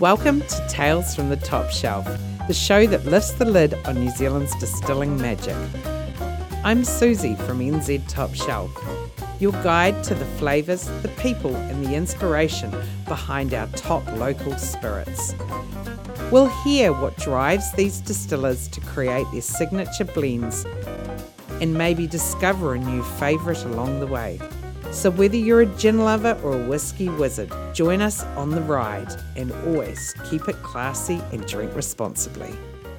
Welcome to Tales from the Top Shelf, the show that lifts the lid on New Zealand's distilling magic. I'm Susie from NZ Top Shelf, your guide to the flavours, the people and the inspiration behind our top local spirits. We'll hear what drives these distillers to create their signature blends and maybe discover a new favourite along the way. So whether you're a gin lover or a whiskey wizard, join us on the ride and always keep it classy and drink responsibly.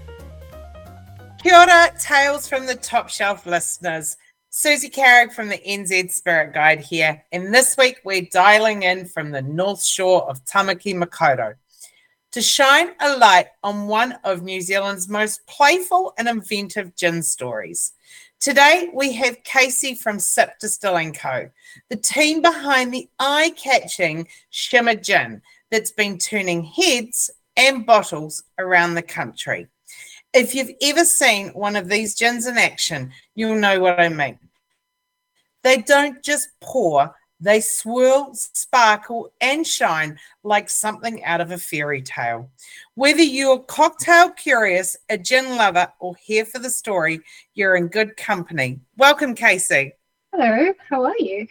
Kia ora, Tales from the Top Shelf listeners. Susie Carrick from the NZ Spirit Guide here, and this week we're dialing in from the North Shore of Tamaki Makaurau to shine a light on one of New Zealand's most playful and inventive gin stories. Today, we have Casey from Sip Distilling Co., the team behind the eye-catching Shimmer Gin that's been turning heads and bottles around the country. If you've ever seen one of these gins in action, you'll know what I mean. They don't just pour, they swirl, sparkle, and shine like something out of a fairy tale. Whether you're cocktail curious, a gin lover, or here for the story, you're in good company. Welcome, Casey. Hello, how are you?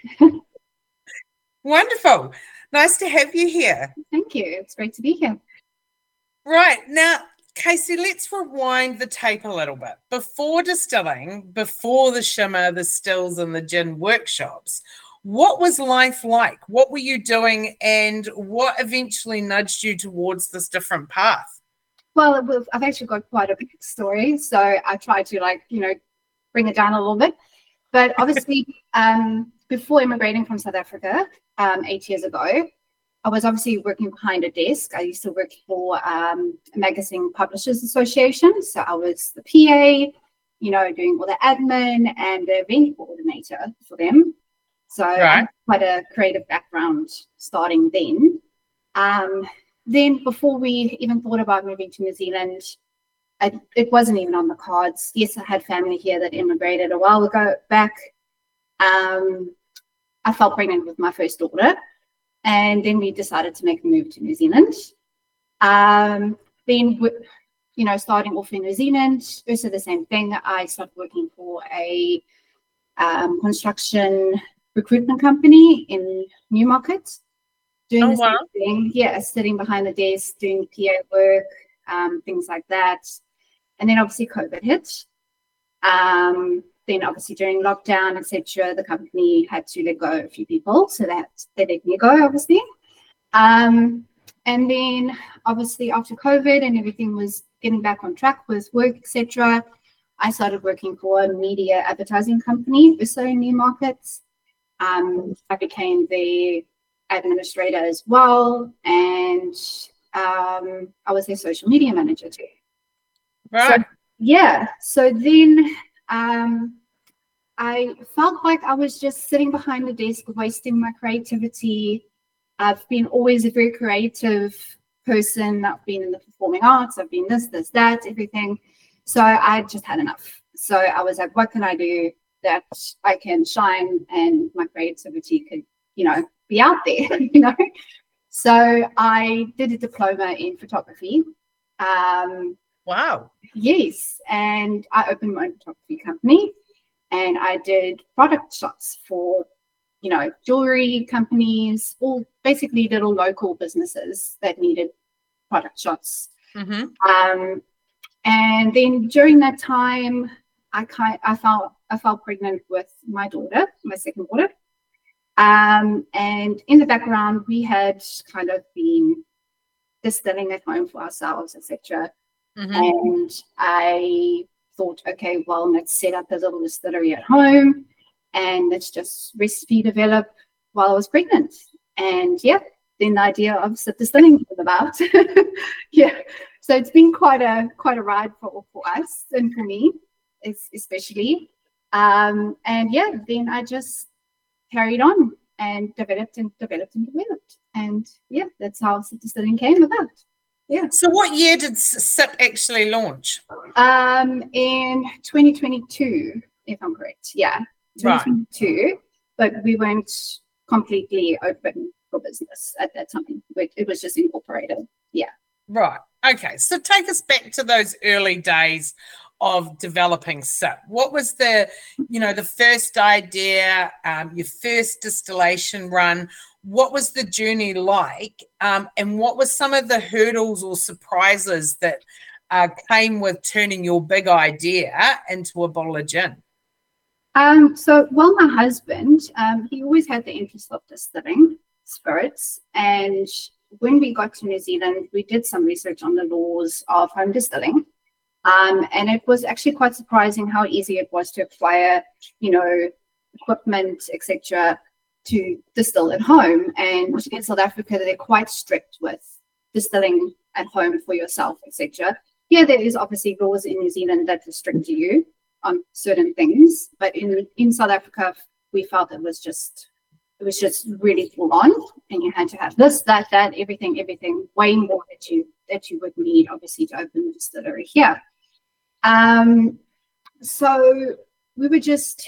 Wonderful. Nice to have you here. Thank you. It's great to be here. Right. Now, Casey, let's rewind the tape a little bit. Before distilling, before the shimmer, the stills, and the gin workshops, what was life like? What were you doing, and what eventually nudged you towards this different path? Well, I've actually got quite a big story, so I tried to bring it down a little bit. But obviously, before immigrating from South Africa 8 years ago, I was obviously working behind a desk. I used to work for a magazine publishers association, so I was the PA, doing all the admin and the event coordinator for them. So I had quite a creative background starting then. Then before we even thought about moving to New Zealand, it wasn't even on the cards. Yes, I had family here that immigrated a while ago back. I fell pregnant with my first daughter, and then we decided to make a move to New Zealand. Then, starting off in New Zealand, also the same thing. I started working for a construction recruitment company in Newmarket, doing the same thing. Yeah, sitting behind the desk, doing PA work, things like that. And then obviously COVID hit. Then obviously during lockdown, etc., the company had to let go a few people, so that they let me go, obviously. And then obviously after COVID and everything was getting back on track with work, etc., I started working for a media advertising company, also in Newmarket. I became the administrator as well, and I was their social media manager too. Right. So then I felt like I was just sitting behind the desk, wasting my creativity. I've been always a very creative person. I've been in the performing arts. I've been this, that, everything. So I just had enough. So I was like, what can I do that I can shine and my creativity could, be out there, So I did a diploma in photography. Wow. Yes. And I opened my own photography company, and I did product shots for, jewelry companies, all basically little local businesses that needed product shots. Mm-hmm. And then during that time, I fell pregnant with my daughter, my second daughter. And in the background, we had kind of been distilling at home for ourselves, etc. Mm-hmm. And I thought, okay, well, let's set up a little distillery at home, and let's just recipe develop while I was pregnant. And then the idea of Sip Distilling came about. So it's been quite a ride for us and for me, especially. Then I just carried on and developed. And that's how Sip Distilling came about. Yeah. So what year did Sip actually launch? In 2022, if I'm correct. Yeah, 2022. Right. But we weren't completely open for business at that time. It was just incorporated. Yeah. Right. Okay. So take us back to those early days of developing SIP. What was the first idea, your first distillation run? What was the journey like? And what were some of the hurdles or surprises that came with turning your big idea into a bottle of gin? Well, my husband, he always had the interest of distilling spirits. And when we got to New Zealand, we did some research on the laws of home distilling. And it was actually quite surprising how easy it was to acquire, equipment, etc., to distill at home. And in South Africa, they're quite strict with distilling at home for yourself, etc. Here, there is obviously laws in New Zealand that restrict you on certain things, but in South Africa, we felt it was just really full on, and you had to have this, that, everything, way more that you would need, obviously, to open the distillery here. So we were just,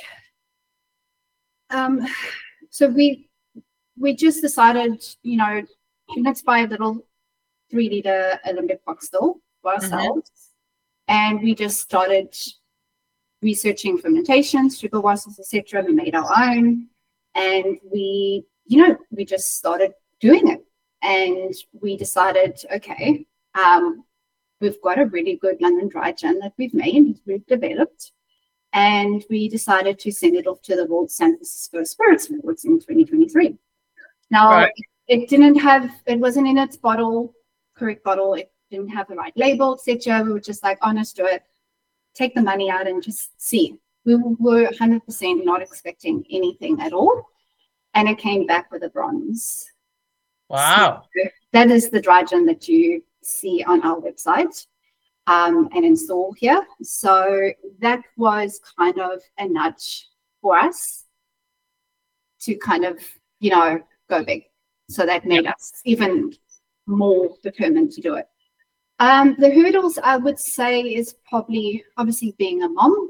we just decided, let's buy a little 3-liter Olympic box still for ourselves, and we just started researching fermentations, sugar washes, etc. We made our own, and we just started doing it. And we decided, okay, we've got a really good London dry gin that we've developed, and we decided to send it off to the World San Francisco Spirits Awards in 2023. Now, right. It wasn't in its correct bottle. It didn't have the right label, etc. We were just like, honest to it, take the money out and just see. We were 100% not expecting anything at all, and it came back with a bronze. Wow. So that is the dry gin that you see on our website and install here. So that was kind of a nudge for us to kind of, go big. So that made us even more determined to do it. The hurdles, I would say, is probably obviously being a mom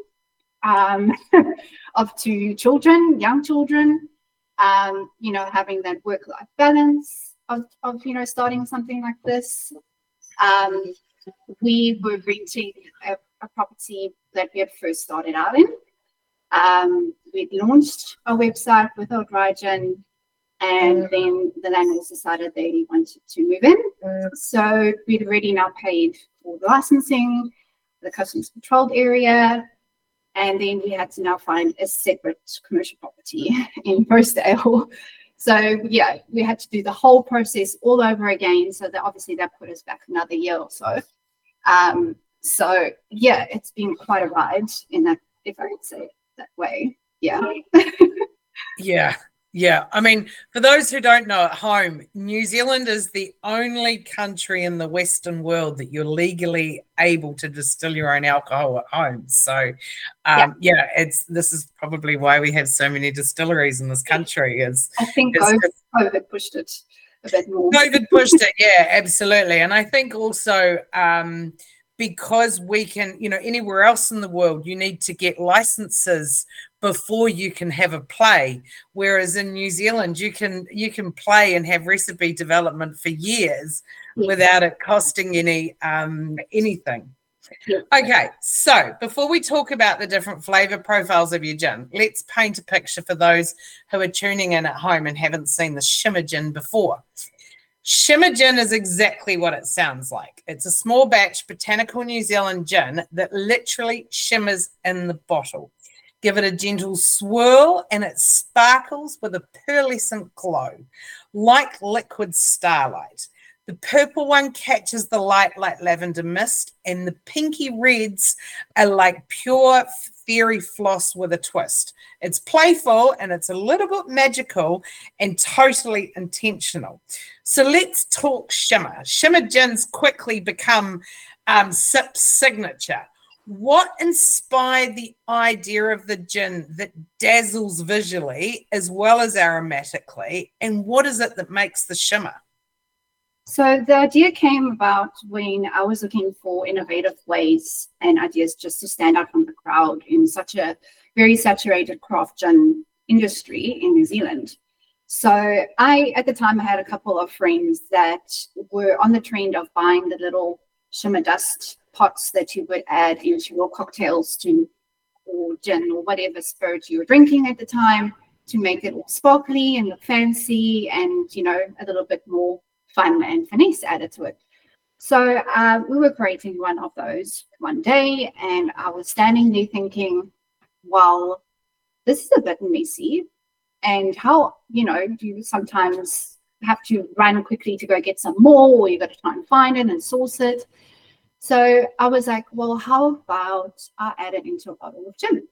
of 2 children, young children, having that work-life balance of starting something like this. We were renting a property that we had first started out in. We'd launched our website with our dry gin, and then the landlords decided they wanted to move in. So we'd already now paid for the licensing, the customs controlled area, and then we had to now find a separate commercial property in Rosedale. So yeah, we had to do the whole process all over again. So that obviously that put us back another year or so. So yeah, it's been quite a ride in that, if I could say it that way. Yeah. Yeah. I mean, for those who don't know at home, New Zealand is the only country in the Western world that you're legally able to distill your own alcohol at home. So, this is probably why we have so many distilleries in this country. I think COVID pushed it a bit more. COVID pushed it, yeah, absolutely. And I think also because we can, anywhere else in the world, you need to get licenses before you can have a play, whereas in New Zealand you can play and have recipe development for years without it costing anything. Okay, so before we talk about the different flavor profiles of your gin, let's paint a picture for those who are tuning in at home and haven't seen the Shimmer gin before. Shimmer gin is exactly what it sounds like. It's a small batch botanical New Zealand gin that literally shimmers in the bottle. Give it a gentle swirl and it sparkles with a pearlescent glow, like liquid starlight. The purple one catches the light like lavender mist, and the pinky reds are like pure fairy floss with a twist. It's playful and it's a little bit magical and totally intentional. So let's talk shimmer. Shimmer gins quickly become SIP's signature. What inspired the idea of the gin that dazzles visually as well as aromatically, and what is it that makes the shimmer? So the idea came about when I was looking for innovative ways and ideas just to stand out from the crowd in such a very saturated craft gin industry in New Zealand. So at the time, I had a couple of friends that were on the trend of buying the little shimmer dust pots that you would add into your cocktails or gin or whatever spirit you were drinking at the time to make it all sparkly and look fancy and, a little bit more fun and finesse added to it. So we were creating one of those one day, and I was standing there thinking, well, this is a bit messy. And how, do you sometimes have to run quickly to go get some more, or you got to try and find it and source it. So I was like, well, how about I add it into a bottle of gin,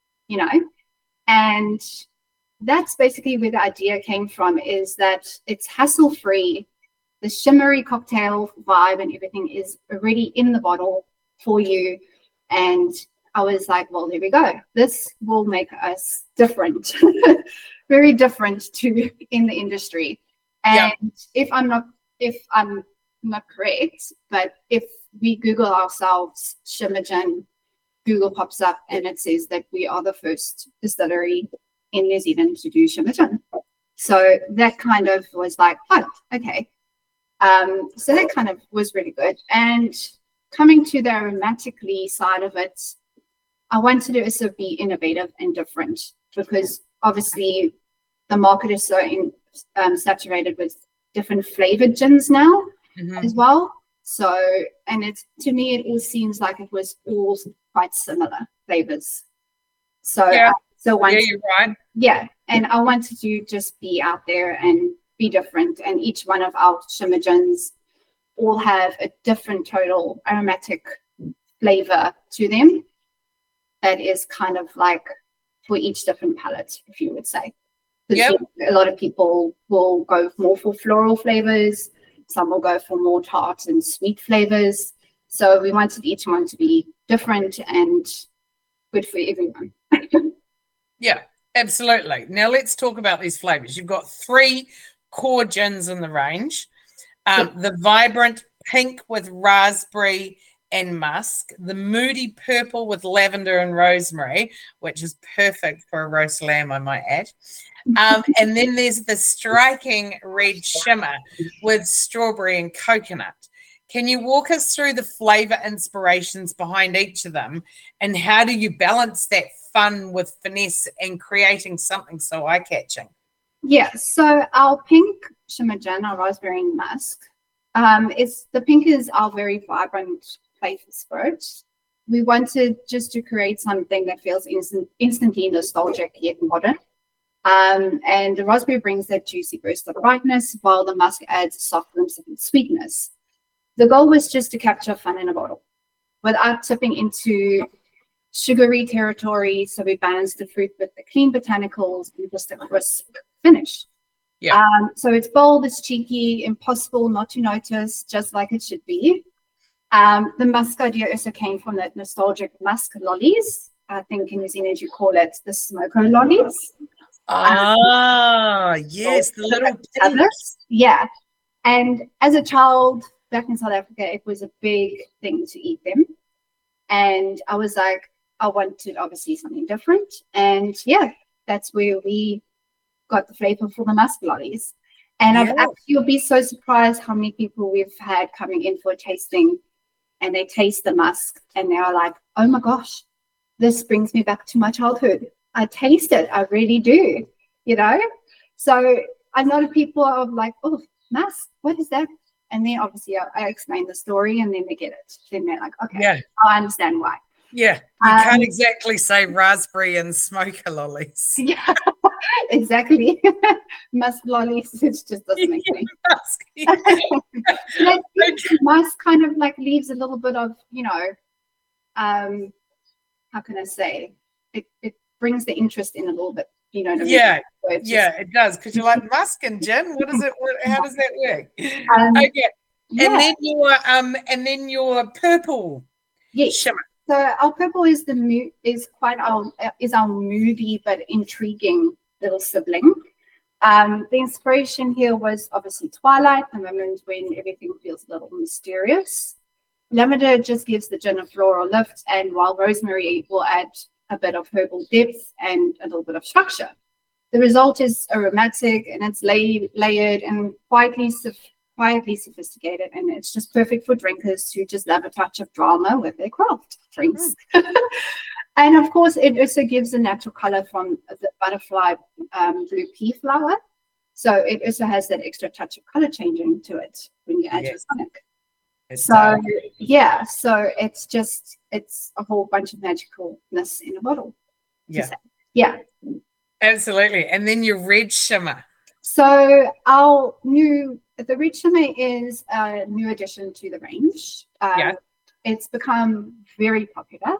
and that's basically where the idea came from, is that it's hassle-free. The shimmery cocktail vibe and everything is already in the bottle for you. And I was like, well, there we go. This will make us different, very different to in the industry. And if I'm not correct, but if we Google ourselves shimmer gin, Google pops up and it says that we are the first distillery in New Zealand to do shimmer gin. So that kind of was like, oh, okay. So that kind of was really good. And coming to the aromatically side of it, I wanted to also be innovative and different, because obviously the market is so saturated with different flavored gins now as well. So, and to me, it all seems like it was all quite similar flavors. So, you're right. Yeah, and I wanted to just be out there and be different, and each one of our shimmer gins all have a different total aromatic flavor to them that is kind of like for each different palate, if you would say. A lot of people will go more for floral flavors, some will go for more tart and sweet flavors. So we wanted each one to be different and good for everyone. Yeah, absolutely. Now let's talk about these flavors. You've got 3 core gins in the range. The vibrant pink with raspberry and musk, the moody purple with lavender and rosemary, which is perfect for a roast lamb, I might add. And then there's the striking red shimmer with strawberry and coconut. Can you walk us through the flavor inspirations behind each of them, and how do you balance that fun with finesse and creating something so eye-catching? Yeah, so our pink shimmer gin, our raspberry and musk, the pink is our very vibrant flavor spirit. We wanted just to create something that feels instantly nostalgic yet modern. And the raspberry brings that juicy burst of brightness, while the musk adds a soft glimpse of sweetness. The goal was just to capture fun in a bottle without tipping into sugary territory. So we balanced the fruit with the clean botanicals and just a crisp finish. Yeah. So it's bold, it's cheeky, impossible not to notice, just like it should be. The musk idea also came from that nostalgic musk lollies. I think in New Zealand you call it the smoko lollies. Yes, the little tablets. Yeah. And as a child back in South Africa, it was a big thing to eat them. And I was like, I wanted obviously something different. And that's where we got the flavor for the musk lollies. And you'll be so surprised how many people we've had coming in for a tasting, and they taste the musk and they are like, oh my gosh, this brings me back to my childhood. I taste it. I really do, So a lot of people are like, oh, musk, what is that? And then obviously I explain the story, and then they get it. Then they're like, okay, I understand why. Yeah, you can't exactly say raspberry and smoker lollies. Yeah, exactly. Musk lollies, it just doesn't make sense. Musk kind of like leaves a little bit of, how can I say? It brings the interest in a little bit. You know what I mean? It does, because you're like, musk and gin. What is it? How does that work? Okay, and then your purple shimmer. So our purple is our moody but intriguing little sibling. The inspiration here was obviously twilight, the moment when everything feels a little mysterious. Lavender just gives the gin a floral lift, and while rosemary will add a bit of herbal depth and a little bit of structure. the result is aromatic, and it's layered and quietly sophisticated, and it's just perfect for drinkers who just love a touch of drama with their craft drinks. And of course, it also gives a natural color from the butterfly blue pea flower. So it also has that extra touch of color changing to it when you add your tonic. So yeah, so it's a whole bunch of magicalness in a bottle. Yeah, absolutely. And then your red shimmer. So the red shimmer is a new addition to the range. It's become very popular.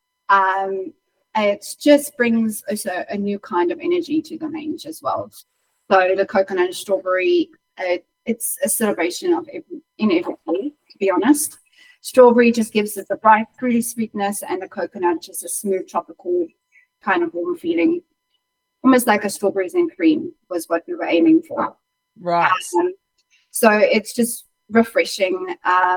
It just brings also a new kind of energy to the range as well. So the coconut and strawberry, it's a celebration of every flavor, to be honest. Strawberry just gives it the bright, fruity sweetness, and the coconut just a smooth, tropical kind of warm feeling. Almost like a strawberries and cream was what we were aiming for. Right. So it's just refreshing.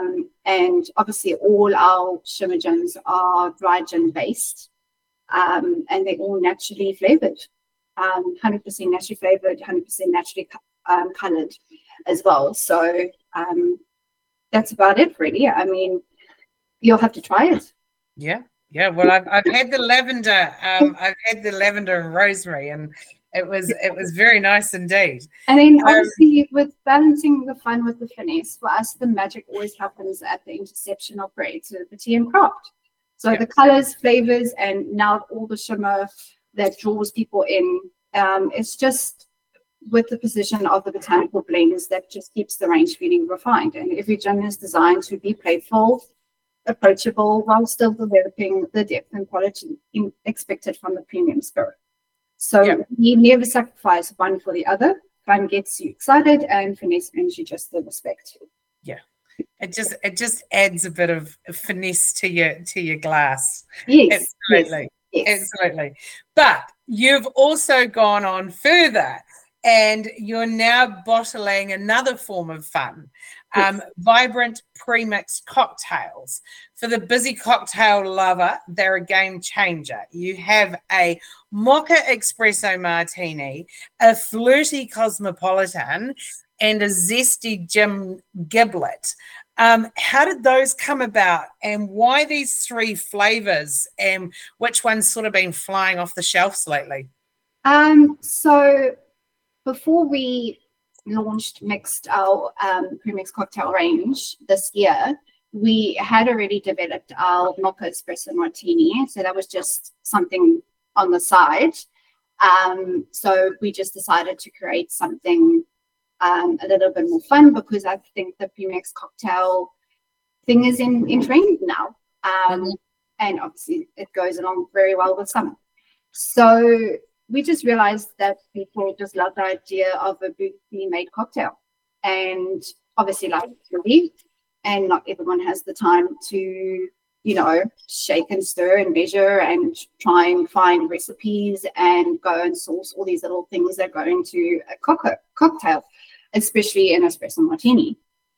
And obviously all our shimmer gins are dry gin based. And they're all naturally flavored. 100% naturally flavored, 100% naturally colored as well. So that's about it, really. I mean, you'll have to try it. Yeah. Well, I've had the lavender. I've had the lavender and rosemary, and it was very nice indeed. And then obviously with balancing the fun with the finesse, for us the magic always happens at the intersection of creativity and craft. So the colors, flavors, and now all the shimmer that draws people in. It's just with the position of the botanical blends that just keeps the range feeling refined. And every gin is designed to be playful, approachable, while still developing the depth and quality expected from the premium spirit. So you never sacrifice one for the other. Fun gets you excited, and finesse earns you just the respect. Yeah. It just adds a bit of finesse to your glass. Yes. Absolutely. Yes. Absolutely. But you've also gone on further, and you're now bottling another form of fun, vibrant pre-mixed cocktails. For the busy cocktail lover, they're a game changer. You have a mocha espresso martini, a flirty cosmopolitan, and a zesty gin giblet. How did those come about, and why these three flavors, and which one's sort of been flying off the shelves lately? So before we launched our pre-mixed cocktail range this year, we had already developed our mocha espresso martini. So that was just something on the side. So we just decided to create something a little bit more fun, because I think the pre-mixed cocktail thing is in trend now. And obviously it goes along very well with summer. So we just realized that people just love the idea of a beautifully made cocktail, and obviously like really, and not everyone has the time to, shake and stir and measure and try and find recipes and go and source all these little things that go into a cocktail, especially an espresso martini.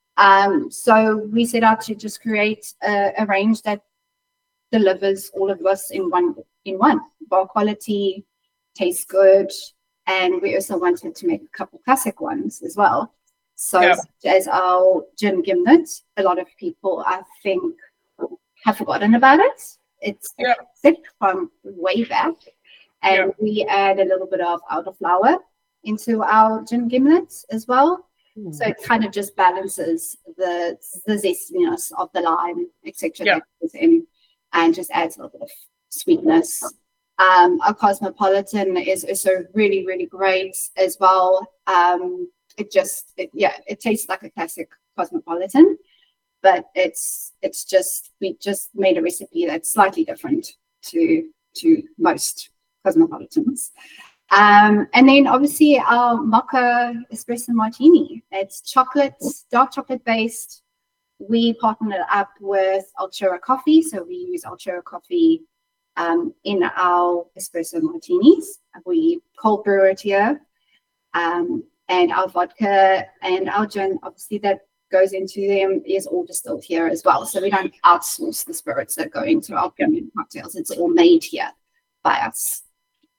So we set out to just create a range that delivers all of us in one. Bar quality, tastes good, and we also wanted to make a couple classic ones as well. So such as our gin gimlet, a lot of people I think have forgotten about it. It's sick from way back, and we add a little bit of elderflower into our gin gimlets as well. So it kind of just balances the zestiness of the lime, etc. that goes in, and just adds a little bit of sweetness. Our cosmopolitan is also really, really great as well. It tastes like a classic cosmopolitan, but it's just, we just made a recipe that's slightly different to most cosmopolitans. And then obviously our mocha espresso martini, it's dark chocolate based. We partnered up with Altura Coffee, so we use Altura Coffee in our espresso martinis. We cold brew it here, and our vodka and our gin, obviously that goes into them, is all distilled here as well. So we don't outsource the spirits that go into our premium cocktails. It's all made here by us.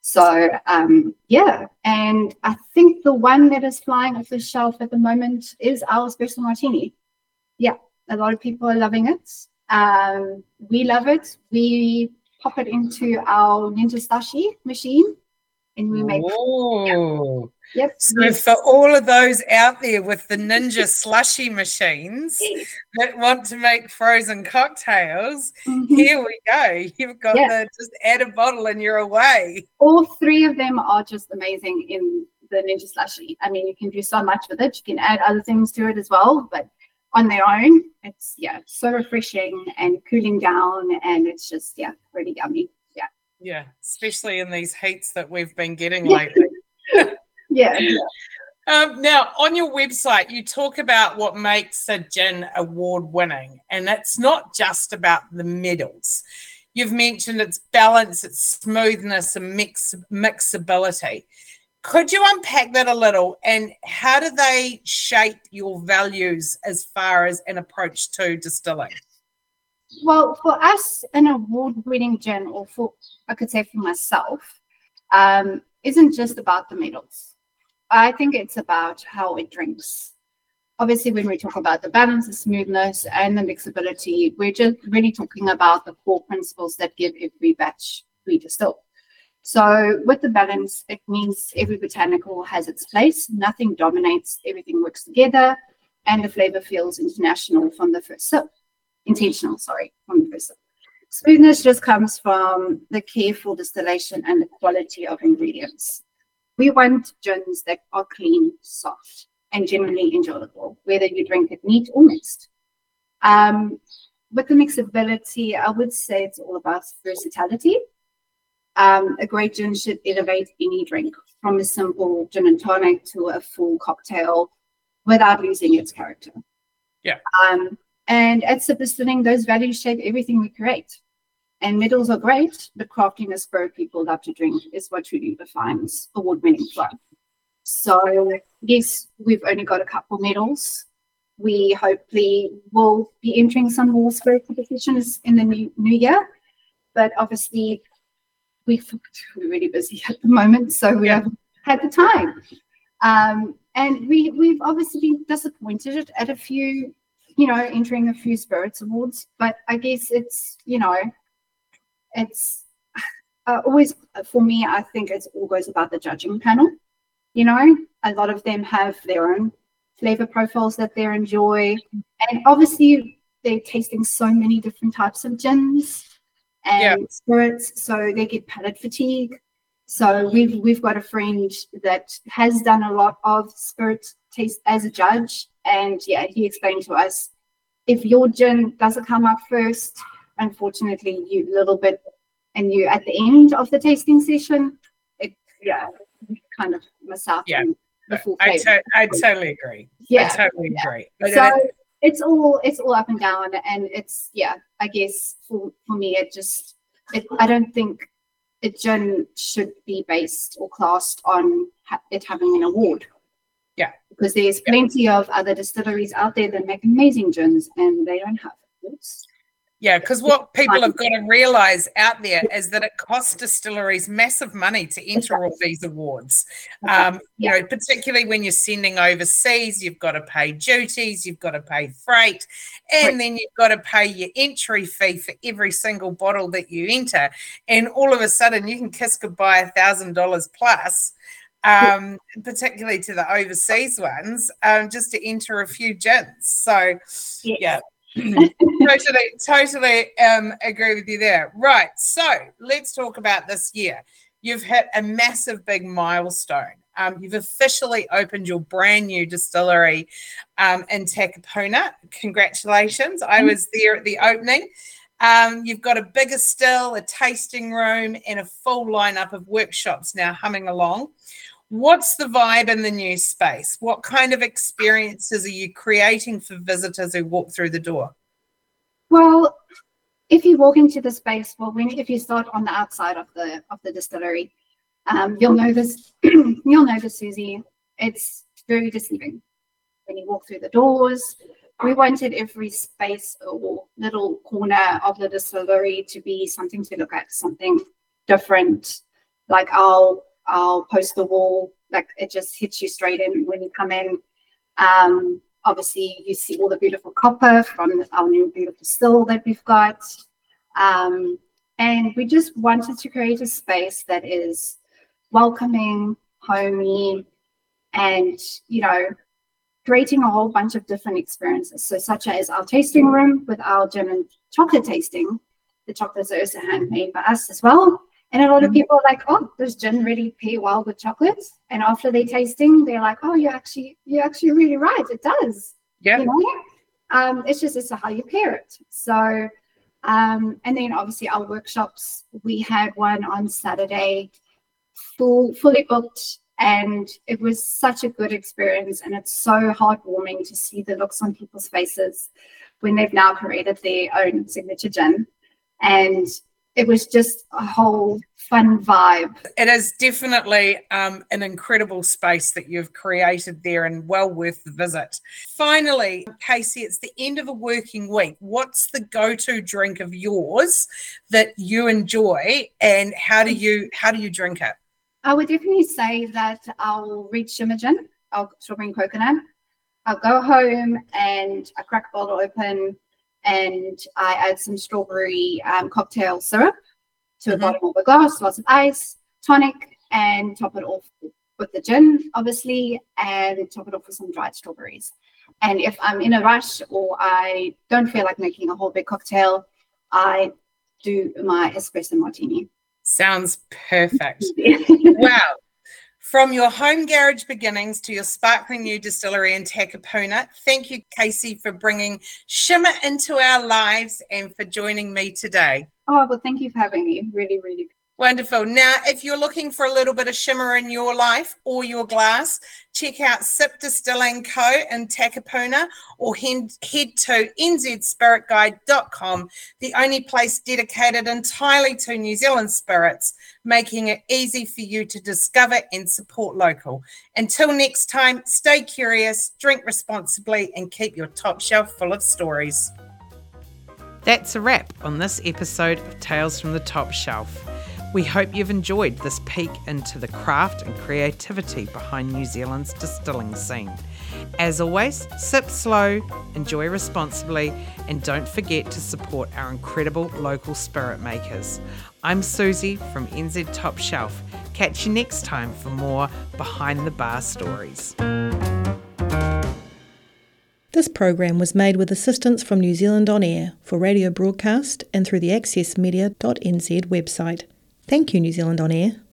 So yeah, and I think the one that is flying off the shelf at the moment is our Espresso Martini. Yeah, a lot of people are loving it. We love it. We pop it into our Ninja Slushy machine, and we make. Oh, Yep. so for all of those out there with the Ninja Slushy machines that want to make frozen cocktails, here we go. You've got the just add a bottle and you're away. All three of them are just amazing in the Ninja Slushy. I mean, you can do so much with it. You can add other things to it as well, but on their own, it's so refreshing and cooling down, and it's just really yummy. Yeah, especially in these heats that we've been getting lately. Now, on your website, you talk about what makes a gin award-winning, and it's not just about the medals. You've mentioned its balance, its smoothness, and mixability. Could you unpack that a little, and how do they shape your values as far as an approach to distilling? Well, for us, an award-winning gin, or I could say for myself, isn't just about the medals. I think it's about how it drinks. Obviously, when we talk about the balance, the smoothness, and the mixability, we're just really talking about the core principles that give every batch we distill. So with the balance, it means every botanical has its place. Nothing dominates, everything works together, and the flavor feels intentional from the first sip. Smoothness just comes from the careful distillation and the quality of ingredients. We want gins that are clean, soft, and generally enjoyable, whether you drink it neat or mixed. With the mixability, I would say it's all about versatility. A great gin should elevate any drink, from a simple gin and tonic to a full cocktail, without losing its character. Yeah. And at Sip Distilling, those values shape everything we create. And medals are great, but crafting a spirit people love to drink is what truly defines award-winning flow. So yes, we've only got a couple medals. We hopefully will be entering some more spirit competitions in the new year. But obviously, we're really busy at the moment, so we haven't had the time. And we've obviously been disappointed at a few, entering a few spirits awards. But I guess it's, it's always, for me, I think it all goes about the judging panel. A lot of them have their own flavor profiles that they enjoy. And obviously, they're tasting so many different types of gins and spirits, so they get palate fatigue. So we've got a friend that has done a lot of spirit taste as a judge, and he explained to us, if your gin doesn't come up first, unfortunately, you little bit, and you at the end of the tasting session, it kind of miss out on the full flavor. I totally agree. Yeah, I totally agree. But so it's all up and down, and it's I guess for me, I don't think a gin should be based or classed on it having an award. Yeah, because there's plenty of other distilleries out there that make amazing gins, and they don't have awards. Yeah, because what people have got to realise out there is that it costs distilleries massive money to enter all these awards. Particularly when you're sending overseas, you've got to pay duties, you've got to pay freight, and then you've got to pay your entry fee for every single bottle that you enter. And all of a sudden, you can kiss goodbye $1,000 plus, particularly to the overseas ones, just to enter a few gins. So, totally agree with you there. Right, so let's talk about this year. You've hit a massive big milestone. You've officially opened your brand new distillery in Takapuna. Congratulations. I was there at the opening. You've got a bigger still, a tasting room, and a full lineup of workshops now humming along. What's the vibe in the new space? What kind of experiences are you creating for visitors who walk through the door? Well, if you walk into the space, if you start on the outside of the distillery, you'll know this. You'll know this, Susie. It's very deceiving when you walk through the doors. We wanted every space or little corner of the distillery to be something to look at, something different. Like I'll post the wall, like it just hits you straight in when you come in. Obviously, you see all the beautiful copper from our new beautiful still that we've got. And we just wanted to create a space that is welcoming, homey, and, creating a whole bunch of different experiences. So such as our tasting room with our gin and chocolate tasting. The chocolates are also handmade by us as well. And a lot of people are like, oh, does gin really pair well with chocolate? And after they're tasting, they're like, oh, you're actually really right. It does. Yeah. It's how you pair it. So, and then obviously our workshops, we had one on Saturday, fully booked. And it was such a good experience. And it's so heartwarming to see the looks on people's faces when they've now created their own signature gin. And it was just a whole fun vibe. It is definitely an incredible space that you've created there and well worth the visit. Finally, Casey, it's the end of a working week. What's the go-to drink of yours that you enjoy, and how do you drink it? I would definitely say that I'll read Shimmer Gin, our strawberry and coconut. I'll go home and I crack a bottle open and I add some strawberry cocktail syrup to a bottom of a glass, lots of ice, tonic, and top it off with the gin, obviously, and top it off with some dried strawberries. And if I'm in a rush or I don't feel like making a whole big cocktail, I do my espresso martini. Sounds perfect. Wow. From your home garage beginnings to your sparkling new distillery in Takapuna, thank you, Casey, for bringing shimmer into our lives and for joining me today. Oh, well, thank you for having me. Really, really. Wonderful. Now, if you're looking for a little bit of shimmer in your life or your glass, check out Sip Distilling Co. in Takapuna or head to nzspiritguide.com, the only place dedicated entirely to New Zealand spirits, making it easy for you to discover and support local. Until next time, stay curious, drink responsibly, and keep your top shelf full of stories. That's a wrap on this episode of Tales from the Top Shelf. We hope you've enjoyed this peek into the craft and creativity behind New Zealand's distilling scene. As always, sip slow, enjoy responsibly, and don't forget to support our incredible local spirit makers. I'm Susie from NZ Top Shelf. Catch you next time for more behind the bar stories. This program was made with assistance from New Zealand On Air for radio broadcast and through the accessmedia.nz website. Thank you, New Zealand On Air.